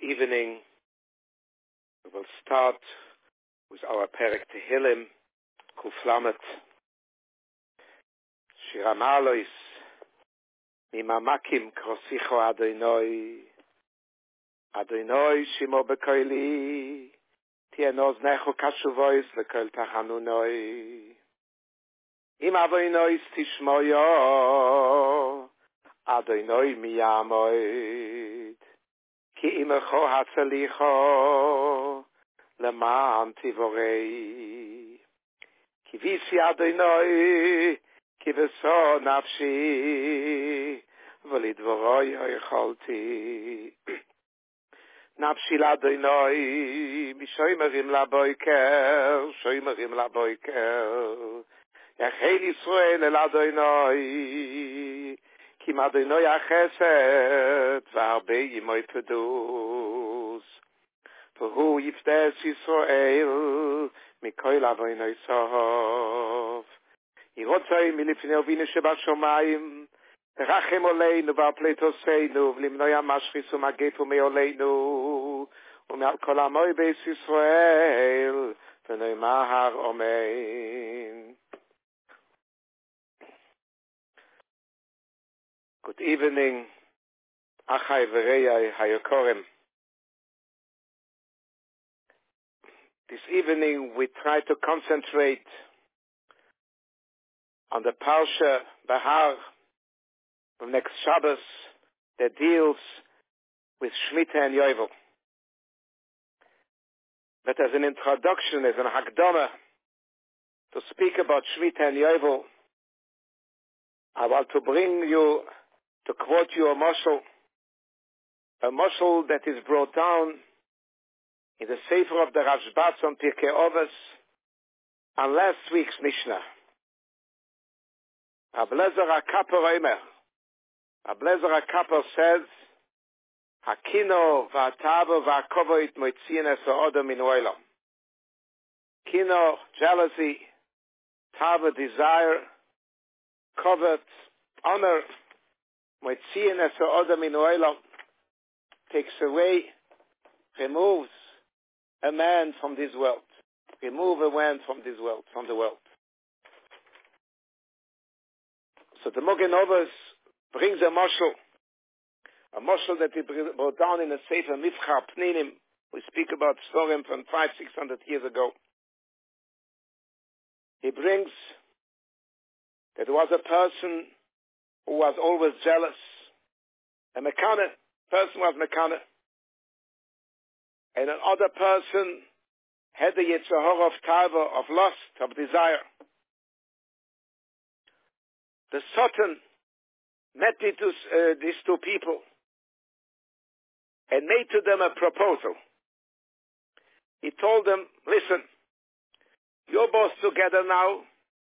evening. We will start with our Perek Tehillim, Kuf Lamet, Shir HaMa'alos, Mimamakim Krosicho Adonai, Adonai Shimo Bekoili, Tien Oznecho Kashuvois Lekol Tachanunoi, Im Adonai Tishmoyo, Adonai Miyamoid, Ki Imecho Hatzelicho, Leman Tivorei, Ki Visi Adonai, Ki Veso Nafshi, Volidvoroi Yocholti, Nafshi L'Adonai, Mishoimerim Laboiker, Shoimerim Laboiker, Yachel Yisrael El Adonai, Ki Adonai Achesed, V'harbe Yimoi Pedus, V'hu Yiftes Yisrael, Mikoil Adonai Sohov, Yirotzai Milifnei Avinu Shebashomayim, Terachem Oleinu V'apleitoseinu, V'limnoi HaMashchis U'magefu Me'oleinu, U'me'al Kol Amoi Beis Yisrael, V'noimahar Omein. Good evening, Achai V'rei Hayokorim. This evening we try to concentrate on the Parsha Bahar of next Shabbos that deals with Shemitah and Yovel. But as an introduction, as an Hakdama, to speak about Shemitah and Yovel, I want to bring you, to quote you a mashal that is brought down in the Sefer of the Rashbatz on Pirkei Avos on last week's Mishnah. Ablezer HaKapper says, Hakino v'atavo v'akovoit moitzien es ha'odom min olam. Kino, jealousy, tavo, desire, covet, honor, moitzien es ha'odom min olam, takes away, removes a man from this world. Remove a man from this world, from the world. So the Mogen Avos brings a mashal that he brought down in a Sefer Mifchar Pninim. We speak about Sorim from 500-600 years ago. He brings that there was a person who was always jealous. A Mekane, person was Mekane. And another person had the Yetzirah of Tava, of lust, of desire. The Satan met these two people and made to them a proposal. He told them, listen, you're both together now.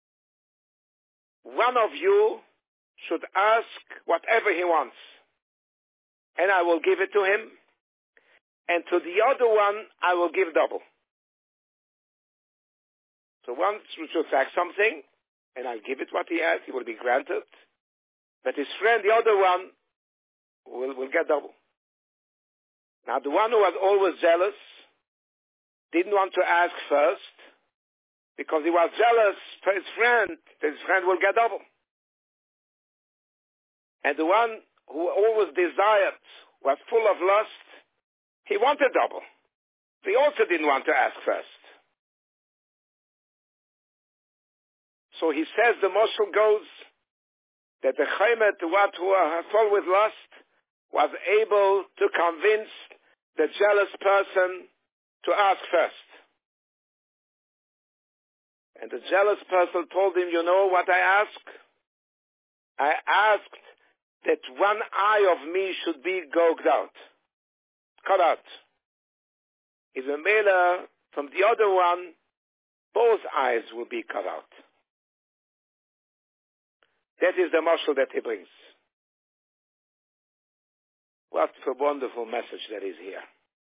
One of you should ask whatever he wants, and I will give it to him. And to the other one, I will give double. So one should ask something, and I'll give it what he has. He will be granted. But his friend, the other one, will get double. Now, the one who was always jealous didn't want to ask first, because he was jealous for his friend, that his friend will get double. And the one who always desired, was full of lust, he wanted double. He also didn't want to ask first. So he says, the mashal goes, that the chaymet, who was full with lust, was able to convince the jealous person to ask first. And the jealous person told him, you know what I asked? I asked that one eye of me should be gouged out, cut out. Is a mela from the other one, both eyes will be cut out. That is the mashal that he brings. What a wonderful message that is here.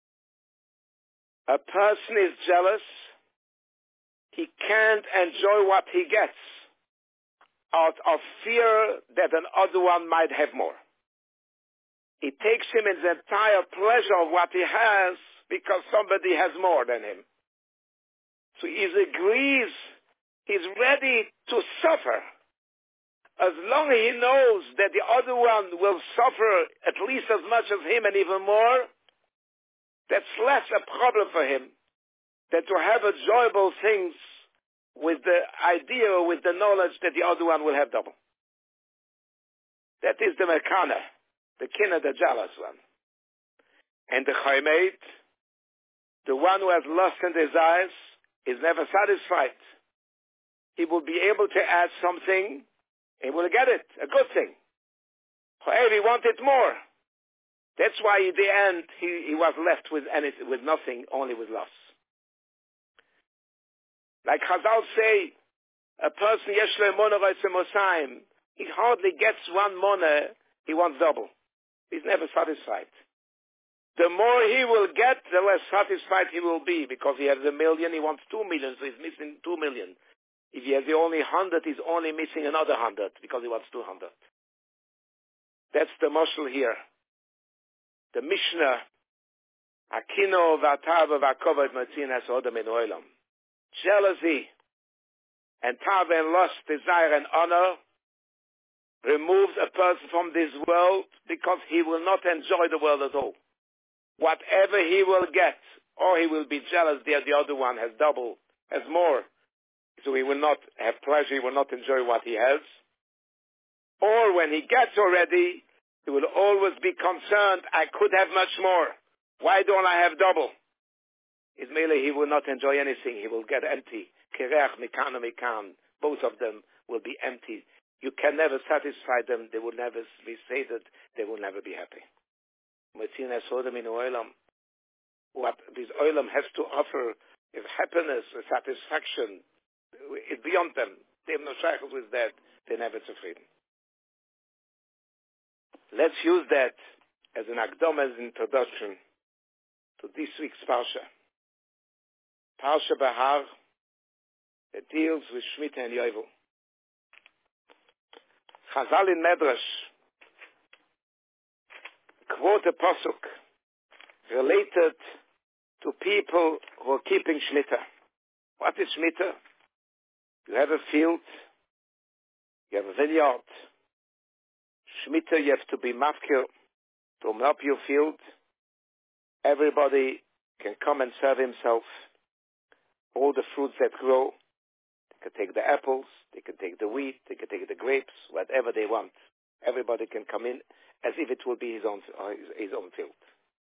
A person is jealous. He can't enjoy what he gets out of fear that another one might have more. He takes him in the entire pleasure of what he has because somebody has more than him. So he agrees, he's ready to suffer. As long as he knows that the other one will suffer at least as much as him and even more, that's less a problem for him than to have enjoyable things with the idea, with the knowledge that the other one will have double. That is the mekana, the kinna, the jealous one. And the chaymet, the one who has lust and desires, is never satisfied. He will be able to add something, he will get it, a good thing. However, he wanted more. That's why in the end he was left with anything, with nothing, only with loss. Like Chazal say, a person yesh lo emuna v'yosem mosayim, he hardly gets one mona, he wants double. He's never satisfied. The more he will get, the less satisfied he will be, because he has $1 million, he wants 2 million, so he's missing 2 million. If he has the only 100, he's only missing another 100, because he wants 200. That's the mashal here. The Mishnah, Hakino v'atava v'akova motzin es odom min olam. Jealousy and tava and lust, desire and honor removes a person from this world because he will not enjoy the world at all. Whatever he will get, or he will be jealous that the other one has double, has more. So he will not have pleasure, he will not enjoy what he has. Or when he gets already, he will always be concerned, I could have much more. Why don't I have double? Ismaili, he will not enjoy anything. He will get empty. Kirech, mikan, mikan. Both of them will be empty. You can never satisfy them. They will never be sated. They will never be happy. What this oilam has to offer is happiness, satisfaction. It's beyond them. They have no shaykhs with that. They're never zufrieden. Let's use that as an akdom, as an introduction to this week's Parsha. Parsha Bahar, it deals with Shemitah and Yovel. Chazal in Medrash quote a pasuk related to people who are keeping Shemitah. What is Shemitah? You have a field, you have a vineyard. Shemitah, you have to be mafkir to open up your field. Everybody can come and serve himself. All the fruits that grow, they can take the apples, they can take the wheat, they can take the grapes, whatever they want. Everybody can come in as if it will be his own field.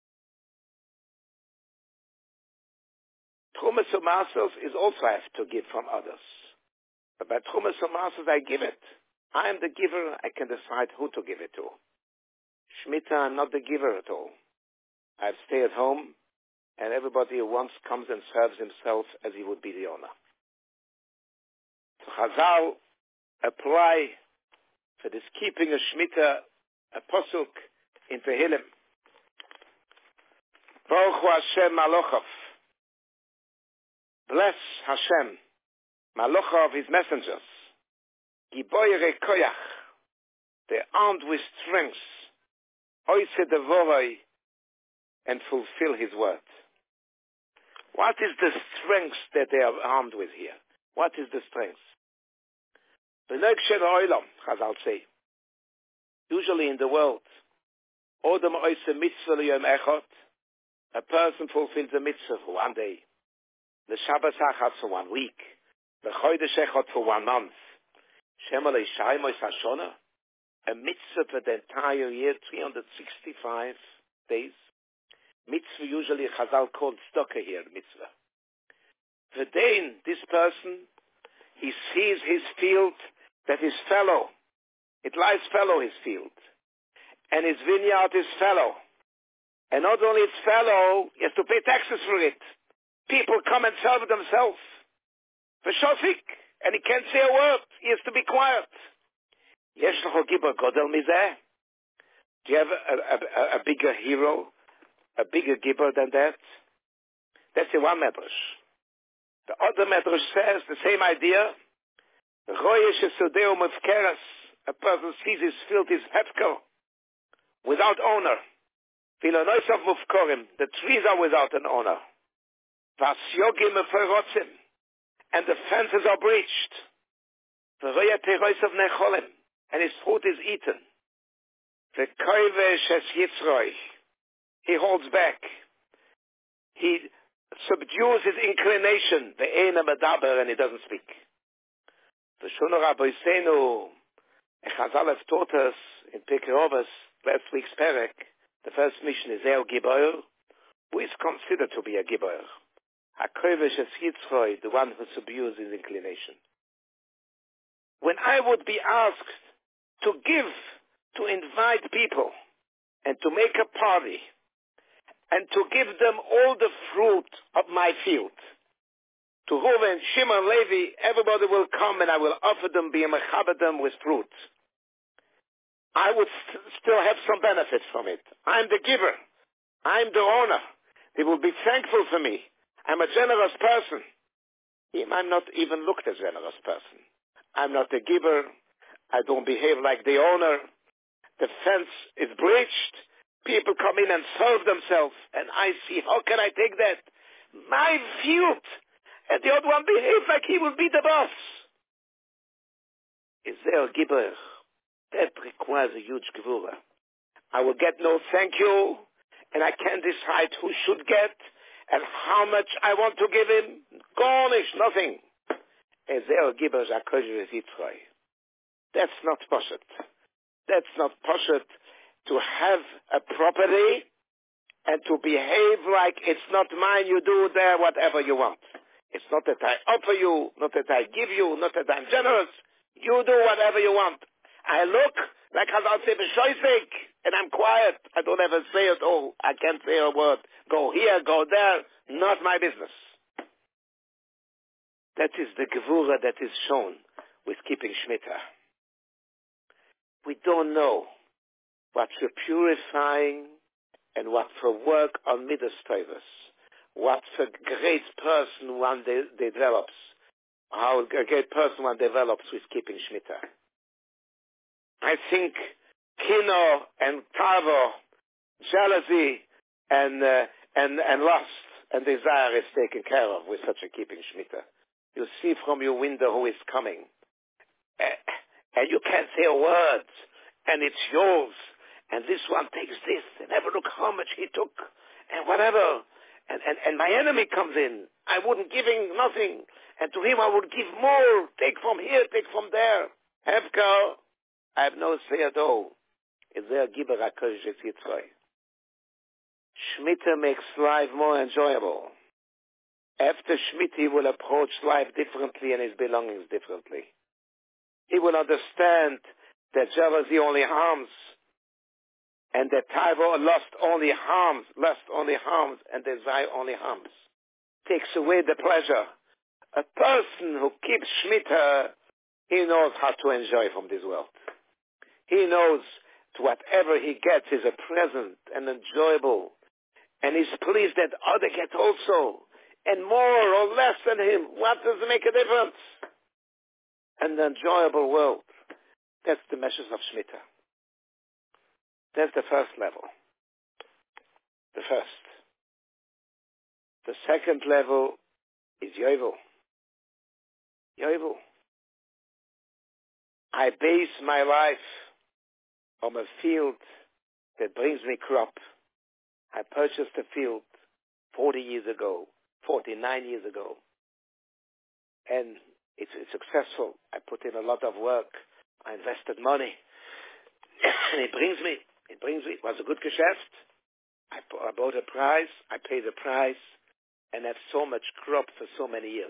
Trumas u'Masos is also I have to give from others. But by Trumas u'Masos I give it. I am the giver, I can decide who to give it to. Shemitah, I'm not the giver at all. I stay at home, and everybody who wants comes and serves himself as he would be the owner. So Chazal apply for this keeping of Shemitah a pasuk in Tehillim. Baruch Hu Hashem Malochav. Bless Hashem, Malochav, his messengers. Giboyre Koyach, they're armed with strength. Oise Devoroi, and fulfill his word. What is the strength that they are armed with here? What is the strength? Chazal say. Usually in the world, Odom oise mitzvah liyom echot, a person fulfills a mitzvah for one day. The Shabbos Achad for 1 week. The Chodesh Echot for 1 month. Shemalei Shaimois Hashona, a mitzvah for the entire year, 365 days. Mitzvah usually Chazal called stocker here, mitzvah. V'dein, this person, he sees his field that is fallow. It lies fallow, his field. And his vineyard is fallow. And not only it's fallow, he has to pay taxes for it. People come and serve themselves. V'shofik, and he can't say a word. He has to be quiet. Yesh l'cho gibar godel mizeh. Do you have a bigger hero? A bigger giver than that? That's the one medrash. The other medrash says the same idea. A person sees his field is hefker, without owner. Vilonoisav mufkorim, the trees are without an owner. Vasyogim meferotzim, and the fences are breached. V'roya teroisav necholim, and his fruit is eaten. V'koivesh es yitzroi, he holds back. He subdues his inclination, the Eina Medaber, and he doesn't speak. The Shonu Rabbeinu, Chazal have taught us in Pirkei Avos, last week's Perek, the first mission is El Gibor, who is considered to be a Gibor. HaKovesh es Yitzroi, the one who subdues his inclination. When I would be asked to give, to invite people, and to make a party, and to give them all the fruit of my field. To Reuven, Shimon, Levi, everybody will come and I will offer them, be mechabed them with fruit. I would still have some benefit from it. I'm the giver. I'm the owner. They will be thankful for me. I'm a generous person. I'm not even looked as a generous person. I'm not the giver. I don't behave like the owner. The fence is breached. People come in and serve themselves, and I see, how can I take that? My field! And the other one behaves like he will be the boss. Is there a gibber? That requires a huge gevura. I will get no thank you, and I can't decide who should get, and how much I want to give him. Garnish, nothing. Is there a gibber? That's not poshut. That's not poshut. To have a property and to behave like it's not mine, you do there whatever you want. It's not that I offer you, not that I give you, not that I'm generous. You do whatever you want. I look like I'll say b'shoisik, and I'm quiet. I don't ever say it all. I can't say a word. Go here, go there. Not my business. That is the gevura that is shown with keeping Shemitah. We don't know what for purifying and what for work on Midas Tovos, what for great person one develops, how a great person one develops with keeping Shemitah. I think kino and tavo, jealousy and lust and desire is taken care of with such a keeping Shemitah. You see from your window who is coming, and you can't say a word, and it's yours. And this one takes this, and never look how much he took, and whatever. And my enemy comes in. I wouldn't give him nothing. And to him I would give more. Take from here, take from there. Hefka, I have no say at all. Is there a giber HaKodesh Yitzchak? Shemitah makes life more enjoyable. After Shemitah, he will approach life differently and his belongings differently. He will understand that jealousy only harms, and that taiva, lust only harms, and desire only harms. Takes away the pleasure. A person who keeps Shemitah, he knows how to enjoy from this world. He knows whatever he gets is a present and enjoyable, and he's pleased that others get also, and more or less than him. What does it make a difference? An enjoyable world. That's the message of Shemitah. That's the first level. The first. The second level is Yovel. Yovel. I base my life on a field that brings me crop. I purchased a field 49 years ago. And it's successful. I put in a lot of work. I invested money. And it brings me. It was a good geschäft. I bought a price. I paid the price. And have so much crop for so many years.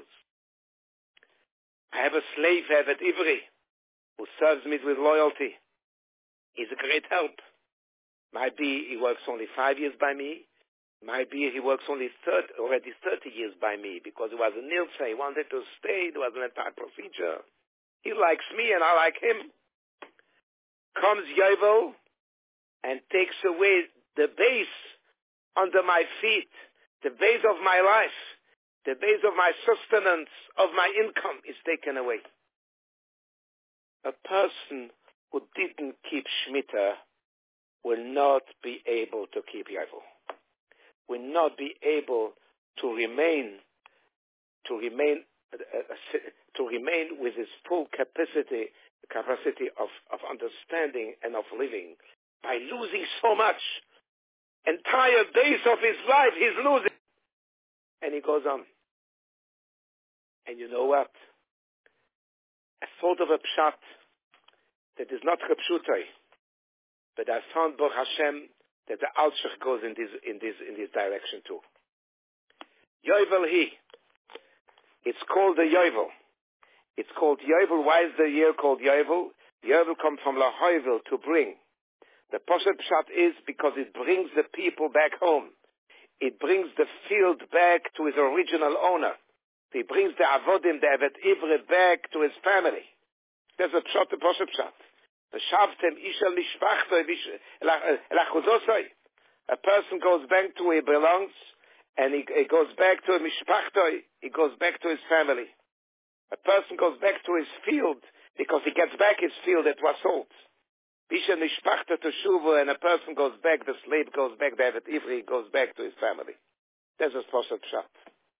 I have a slave, Evet Ivri, who serves me with loyalty. He's a great help. Might be he works only 5 years by me. Might be he works already 30 years by me, because he was a nilsa. He wanted to stay. There was an entire procedure. He likes me and I like him. Comes Yovel and takes away the base under my feet, the base of my life, the base of my sustenance, of my income is taken away. A person who didn't keep Shemitah will not be able to keep Yovel. Will not be able to remain with his full capacity of understanding and of living by losing so much. Entire days of his life he's losing. And he goes on. And you know what? A sort of a pshat that is not Chepshutai, but I found Baruch Hashem that the Alshach goes in this direction too. Yovel it's called the Yovel. It's called Yovel. Why is the year called Yovel? Yovel comes from Lahovel, to bring. The Poshet Pshat is because it brings the people back home. It brings the field back to his original owner. It brings the Avodim, the Evet Ivre, back to his family. There's a Pshat, the Poshet Pshat. The Shavtem Ishel Mishpachtoi Elachuzosoi. A person goes back to where he belongs, and he goes back to Mishpachtoi. He goes back to his family. A person goes back to his field because he gets back his field that was sold. Bisha Mishpachta to Shuva, and a person goes back, the slave goes back, the Evet Ivri goes back to his family. There's a Poshet Pshat.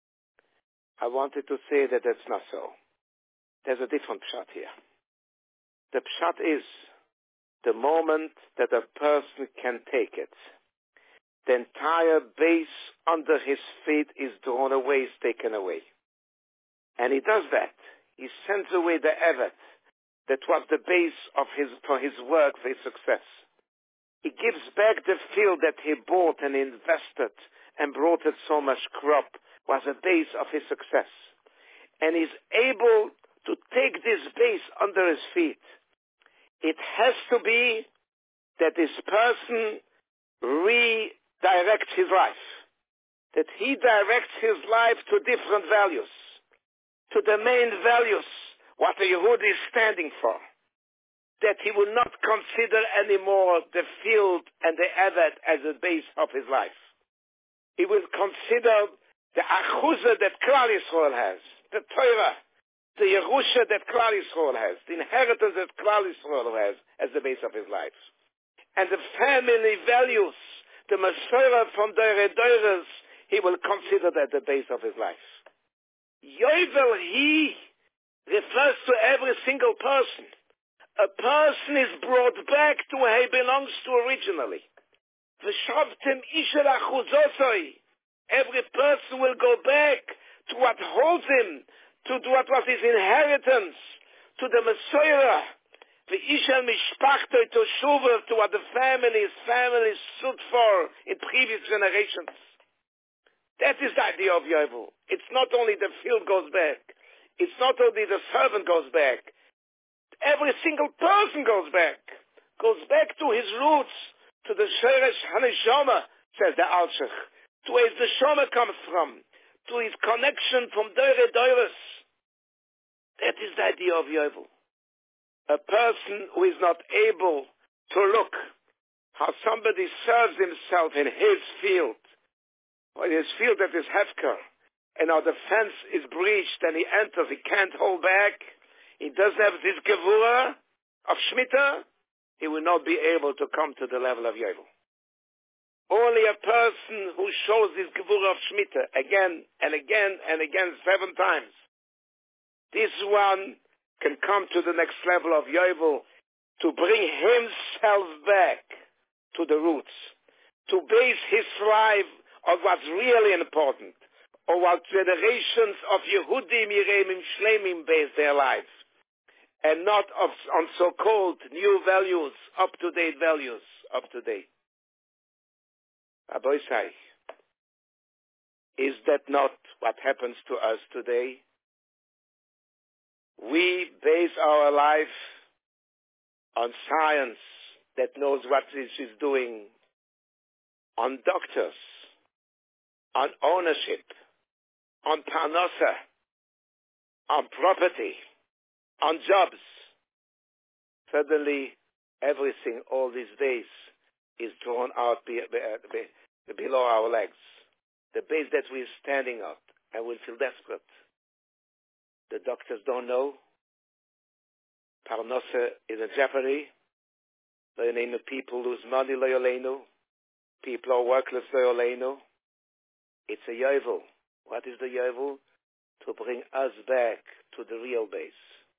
I wanted to say that that's not so. There's a different Pshat here. The Pshat is the moment that a person can take it. The entire base under his feet is drawn away, is taken away. And he does that. He sends away the Evet that was the base for his work, for his success. He gives back the field that he bought and invested and brought it so much crop, was a base of his success. And he's able to take this base under his feet. It has to be that this person redirects his life. That he directs his life to different values. To the main values, what a Yehudi is standing for. That he will not consider anymore the field and the Evet as a base of his life. He will consider the Achuzah that Klal Yisrael has, the Torah, the Yerusha that Klal Yisrael has, the inheritance that Klal Yisrael has as the base of his life. And the family values, the Masorah from Deire Deires, he will consider that the base of his life. Yovel, he refers to every single person. A person is brought back to where he belongs to originally. V'shavtem ishel achuzosoi. Every person will go back to what holds him, to what was his inheritance, to the Messiah. V'ishel mishpachtoi to shuva, to what the family stood for in previous generations. That is the idea of Yovel. It's not only the field goes back. It's not only the servant goes back. Every single person goes back to his roots, to the Sheresh Haneshama, says the Alshach, to where the Shoma comes from, to his connection from Deire Deires. That is the idea of Yovel. A person who is not able to look how somebody serves himself in his field, or in his field that is Hefker, and how the fence is breached and he enters, he can't hold back, he doesn't have this gevura of Shemitah, he will not be able to come to the level of Yovel. Only a person who shows this gevura of Shemitah again and again and again 7 times, this one can come to the next level of Yovel, to bring himself back to the roots, to base his life on what's really important, or what generations of Yehudim Yiremim Shlemim base their lives, and not on so-called new values, up-to-date values, up-to-date. Rabbi Isai, is that not what happens to us today? We base our life on science that knows what it is doing, on doctors, on ownership, on parnasa, on property, on jobs. Suddenly, everything all these days is drawn out below our legs. The base that we're standing on, and we'll feel desperate. The doctors don't know. Parnasa is in jeopardy. People lose money, lo yoleinu. People are workless, lo yoleinu. It's a yovel. What is the yovel? To bring us back to the real base.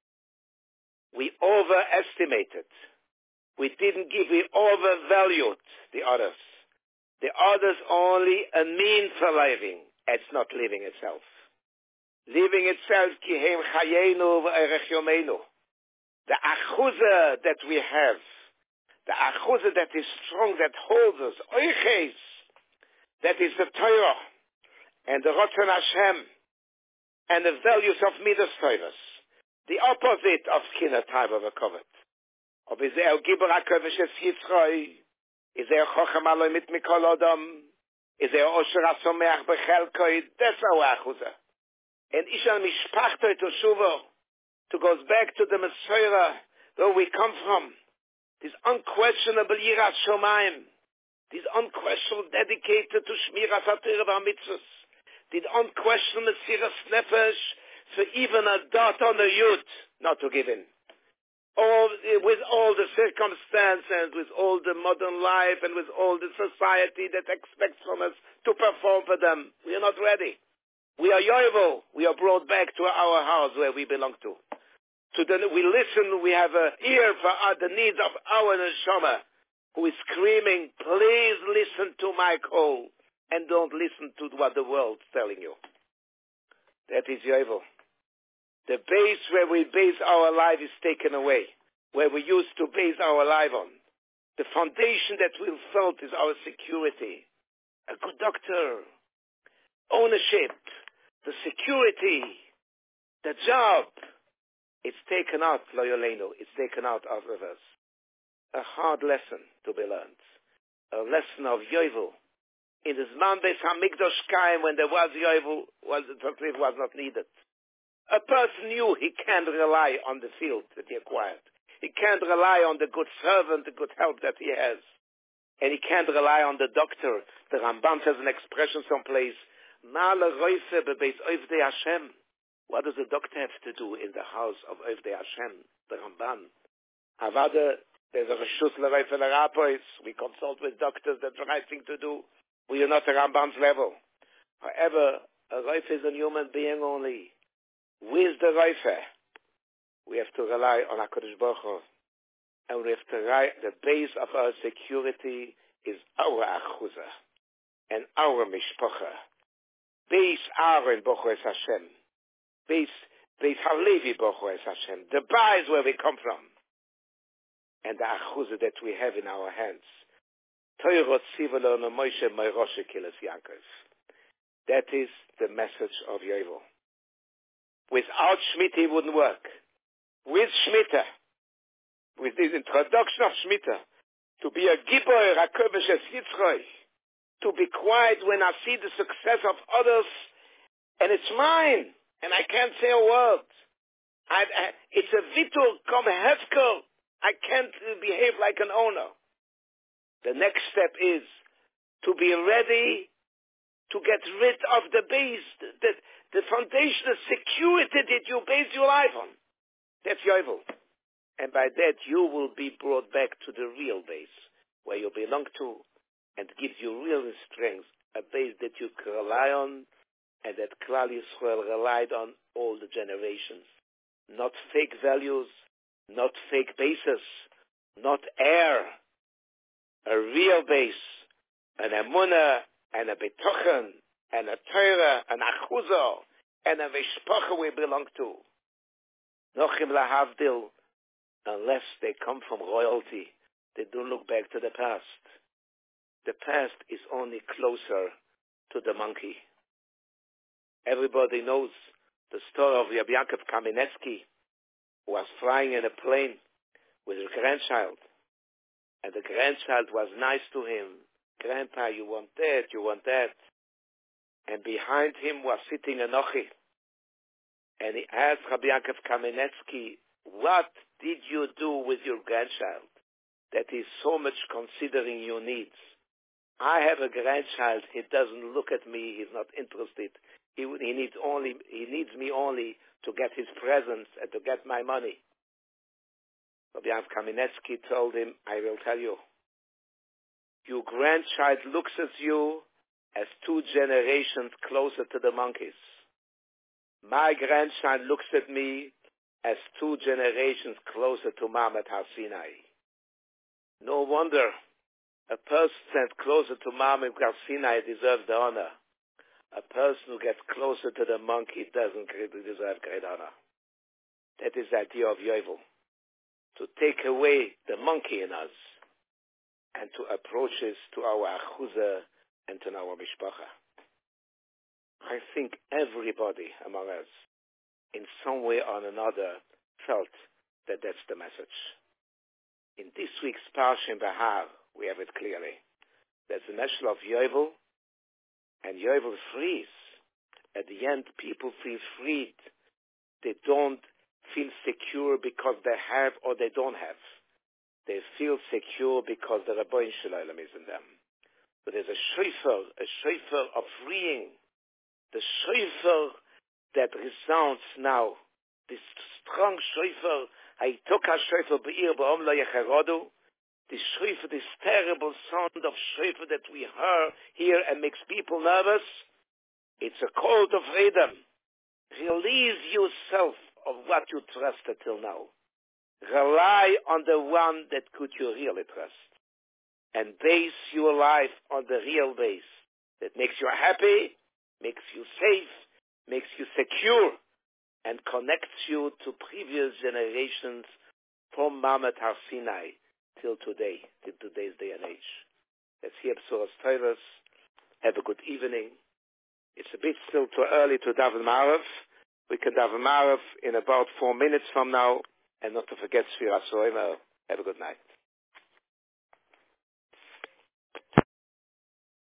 We overestimated. We overvalued the others. The others only a mean for living. It's not living itself. Living itself, kihem chayenu v'erech yomenu. The achuza that we have, the achuza that is strong, that holds us, oiches, that is the Torah, and the Ratzon Hashem, and the values of Midas Torahs, the opposite of Kina Taiva v'Kovet. Ob is Gibor HaKodesh es Yitzchoi, is Chochem Aloi mit Mikol Odom, is Osher HaSomeach Bechelkoi, that's our achuza. And Ishal Mishpachtoi to Shuvo, to go back to the Messiah, where we come from. This unquestionable Yiras Shomayim, this unquestionable dedicated to Shmiras HaTorah v'Mitzvos, this unquestionable Mesiras Nefesh for even a dot on a yud not to give in. With all the circumstances, with all the modern life, and with all the society that expects from us to perform for them, we are not ready. We are yovel. We are brought back to our house where we belong to. We listen, we have an ear for the needs of our neshama, who is screaming, please listen to my call, and don't listen to what the world's telling you. That is yovel. The base where we base our life is taken away, where we used to base our life on. The foundation that we felt is our security. A good doctor, ownership, the security, the job. It's taken out, lo yoleinu. It's taken out of us. A hard lesson to be learned. A lesson of yovel. In the Zman Beis HaMikdash Kaim, when there was yovel, it was not needed. A person knew he can't rely on the field that he acquired. He can't rely on the good servant, the good help that he has. And he can't rely on the doctor. The Ramban says an expression someplace, Ma'ale roife bebeis oivdei Hashem. What does the doctor have to do in the house of Oivdei Hashem, the Ramban? Havada, there's a reshus l'roife l'rapois. We consult with doctors, that's the right thing to do. We are not a Ramban's level. However, a roife is a human being only. With the roife, we have to rely on HaKadosh Baruch Hu. And we have to rely, the base of our security is our achuza and our mishpacha. Base Aaron Baruch Hu es Hashem. Base Halevi Baruch Hu es Hashem. The bar is where we come from. And the achuza that we have in our hands. Toirot Sivalo no Moshe Meiroshe Kilas Yaakov. That is the message of Yovel. Without Shemitah it wouldn't work. With Shemitah, with this introduction of Shemitah, to be a Gibor HaKodesh es Yitzchoi, to be quiet when I see the success of others, and it's mine, and I can't say a word. It's a vitur come hefker. I can't behave like an owner. The next step is to be ready to get rid of the base, the foundation, the security that you base your life on. That's yovel. And by that you will be brought back to the real base, where you belong to, and gives you real strength, a base that you can rely on, and that Klal Yisrael relied on all the generations. Not fake values, not fake bases, not air. A real base, an emunah, and a betochen, and a Torah, an achuzo, and a mishpacha we belong to. Nochim lahavdil, unless they come from royalty, they don't look back to the past. The past is only closer to the monkey. Everybody knows the story of Rabbi Yaakov Kamenetsky, who was flying in a plane with his grandchild. And the grandchild was nice to him. Grandpa, you want that, you want that. And behind him was sitting a Nochi. And he asked Rabbi Yaakov Kamenetsky, what did you do with your grandchild that is so much considering your needs? I have a grandchild. He doesn't look at me. He's not interested. He needs me only to get his presents and to get my money. Rabbi Yaakov Kamenetsky told him, I will tell you, your grandchild looks at you as 2 generations closer to the monkeys. My grandchild looks at me as 2 generations closer to Ma'amad Har Sinai. No wonder a person sent closer to Ma'amad Har Sinai deserves the honor. A person who gets closer to the monkey doesn't deserve great honor. That is the idea of Yovel, to take away the monkey in us and to approach us to our achuza and to our mishpacha. I think everybody among us, in some way or another, felt that that's the message. In this week's Parsha in Bahar, we have it clearly. There's a message of Yovel, and Yovel frees. At the end, people feel freed. They don't feel secure because they have or they don't have. They feel secure because the Rabbeinu Shalom is in them. So there's a shofar of freeing. The shofar that resounds now, this strong shofar, Haytoka shofar be'ir ba'om lo yecharodu, this shofar, this terrible sound of shofar that we hear and makes people nervous, it's a call to freedom. Release yourself of what you trusted till now. Rely on the one that could you really trust. And base your life on the real base that makes you happy, makes you safe, makes you secure, and connects you to previous generations from Ma'amad Har Sinai till today, till today's day and age. Let's hear B'soras Tovos. Have a good evening. It's a bit still too early to daven Ma'ariv. We can daven Ma'ariv in about 4 minutes from now, and not to forget Sfiras Omer. Have a good night.